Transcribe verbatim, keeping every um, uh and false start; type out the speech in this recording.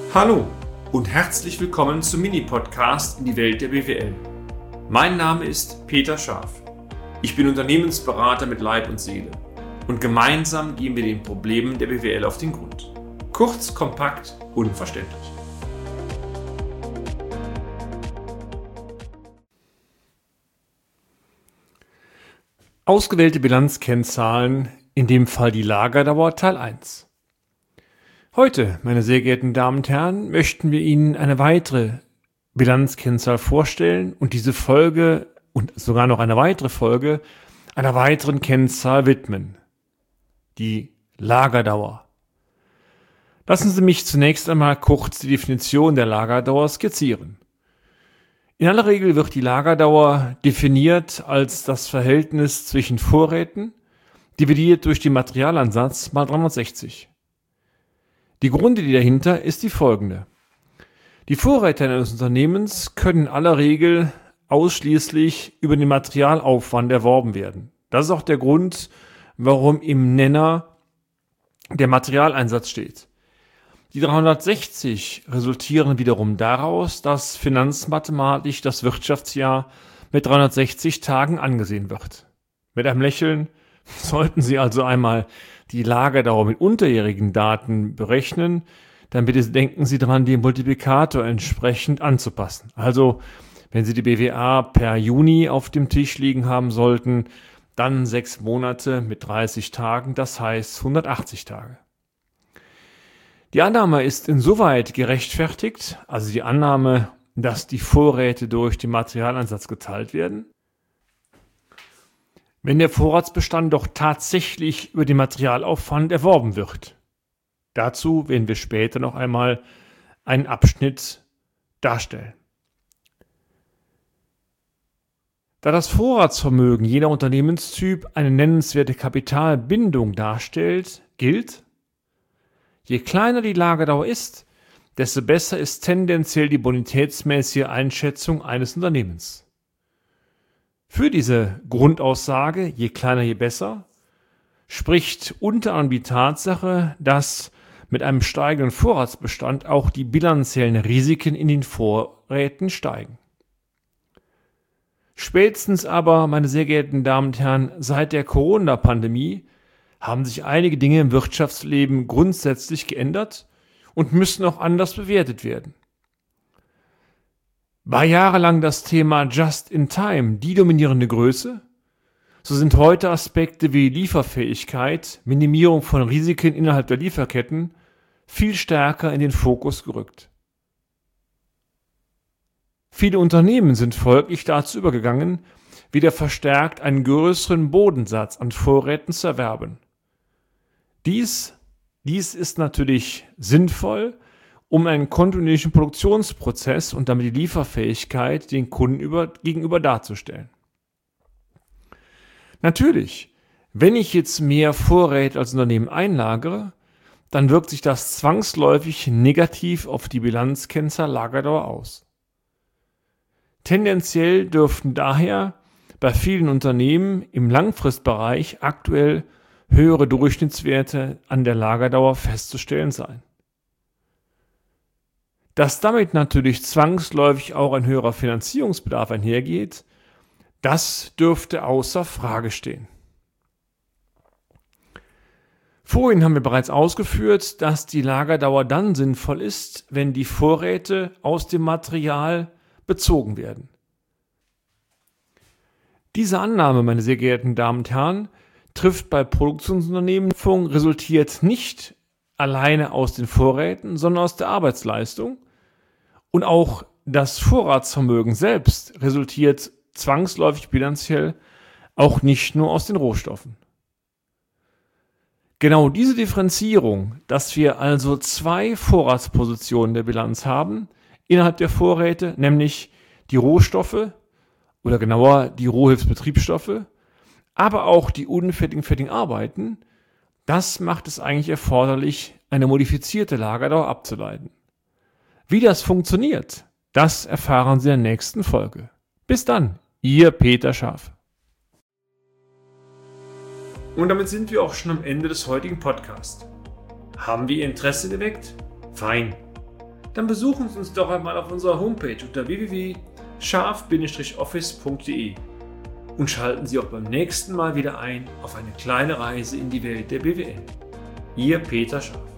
Hallo und herzlich willkommen zum Mini-Podcast in die Welt der B W L. Mein Name ist Peter Scharf. Ich bin Unternehmensberater mit Leib und Seele und gemeinsam gehen wir den Problemen der B W L auf den Grund. Kurz, kompakt, unverständlich. Ausgewählte Bilanzkennzahlen, in dem Fall die Lagerdauer Teil eins. Heute, meine sehr geehrten Damen und Herren, möchten wir Ihnen eine weitere Bilanzkennzahl vorstellen und diese Folge und sogar noch eine weitere Folge einer weiteren Kennzahl widmen. Die Lagerdauer. Lassen Sie mich zunächst einmal kurz die Definition der Lagerdauer skizzieren. In aller Regel wird die Lagerdauer definiert als das Verhältnis zwischen Vorräten dividiert durch den Materialansatz mal dreihundertsechzig. Die Grundidee dahinter ist die folgende. Die Vorräte eines Unternehmens können in aller Regel ausschließlich über den Materialaufwand erworben werden. Das ist auch der Grund, warum im Nenner der Materialeinsatz steht. Die dreihundertsechzig resultieren wiederum daraus, dass finanzmathematisch das Wirtschaftsjahr mit dreihundertsechzig Tagen angesehen wird. Mit einem Lächeln sollten Sie also einmal die Lagerdauer mit unterjährigen Daten berechnen, dann bitte denken Sie daran, den Multiplikator entsprechend anzupassen. Also, wenn Sie die B W A per Juni auf dem Tisch liegen haben sollten, dann sechs Monate mit dreißig Tagen, das heißt hundertachtzig Tage. Die Annahme ist insoweit gerechtfertigt, also die Annahme, dass die Vorräte durch den Materialeinsatz geteilt werden, wenn der Vorratsbestand doch tatsächlich über den Materialaufwand erworben wird. Dazu werden wir später noch einmal einen Abschnitt darstellen. Da das Vorratsvermögen jeder Unternehmenstyp eine nennenswerte Kapitalbindung darstellt, gilt, je kleiner die Lagerdauer ist, desto besser ist tendenziell die bonitätsmäßige Einschätzung eines Unternehmens. Für diese Grundaussage, je kleiner, je besser, spricht unter anderem die Tatsache, dass mit einem steigenden Vorratsbestand auch die bilanziellen Risiken in den Vorräten steigen. Spätestens aber, meine sehr geehrten Damen und Herren, seit der Corona-Pandemie haben sich einige Dinge im Wirtschaftsleben grundsätzlich geändert und müssen auch anders bewertet werden. War jahrelang das Thema Just in Time die dominierende Größe, so sind heute Aspekte wie Lieferfähigkeit, Minimierung von Risiken innerhalb der Lieferketten viel stärker in den Fokus gerückt. Viele Unternehmen sind folglich dazu übergegangen, wieder verstärkt einen größeren Bodensatz an Vorräten zu erwerben. Dies, dies ist natürlich sinnvoll, um einen kontinuierlichen Produktionsprozess und damit die Lieferfähigkeit den Kunden über, gegenüber darzustellen. Natürlich, wenn ich jetzt mehr Vorräte als Unternehmen einlagere, dann wirkt sich das zwangsläufig negativ auf die Bilanzkennzahl Lagerdauer aus. Tendenziell dürften daher bei vielen Unternehmen im Langfristbereich aktuell höhere Durchschnittswerte an der Lagerdauer festzustellen sein. Dass damit natürlich zwangsläufig auch ein höherer Finanzierungsbedarf einhergeht, das dürfte außer Frage stehen. Vorhin haben wir bereits ausgeführt, dass die Lagerdauer dann sinnvoll ist, wenn die Vorräte aus dem Material bezogen werden. Diese Annahme, meine sehr geehrten Damen und Herren, trifft bei Produktionsunternehmen, resultiert nicht alleine aus den Vorräten, sondern aus der Arbeitsleistung. Und auch das Vorratsvermögen selbst resultiert zwangsläufig bilanziell auch nicht nur aus den Rohstoffen. Genau diese Differenzierung, dass wir also zwei Vorratspositionen der Bilanz haben, innerhalb der Vorräte, nämlich die Rohstoffe oder genauer die Rohhilfsbetriebsstoffe, aber auch die unfertigen fertigen Arbeiten, das macht es eigentlich erforderlich, eine modifizierte Lagerdauer abzuleiten. Wie das funktioniert, das erfahren Sie in der nächsten Folge. Bis dann, Ihr Peter Scharf. Und damit sind wir auch schon am Ende des heutigen Podcasts. Haben wir Ihr Interesse geweckt? Fein. Dann besuchen Sie uns doch einmal auf unserer Homepage unter w w w punkt scharf Bindestrich office punkt d e und schalten Sie auch beim nächsten Mal wieder ein auf eine kleine Reise in die Welt der B W L. Ihr Peter Scharf.